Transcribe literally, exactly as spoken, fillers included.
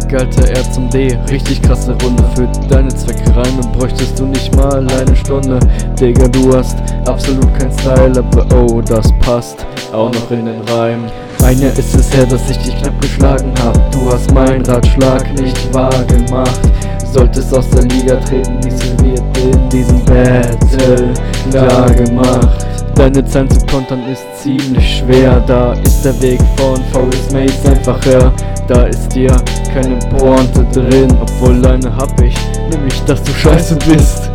Weg, Alter, R zum D, richtig krasse Runde. Für deine Zwecke Reime bräuchtest du nicht mal eine Stunde. Digga, du hast absolut kein Style, aber oh, das passt auch noch in den Reim. Ein Jahr ist es her, dass ich dich knapp geschlagen hab. Du hast meinen Ratschlag nicht wahr gemacht. Solltest aus der Liga treten, dies wird in diesem Battle klar gemacht. Deine Zeit zu kontern ist ziemlich schwer. Da ist der Weg von Forest Maze einfacher. Da ist dir keine Pointe drin, obwohl eine hab ich, nämlich dass du scheiße bist.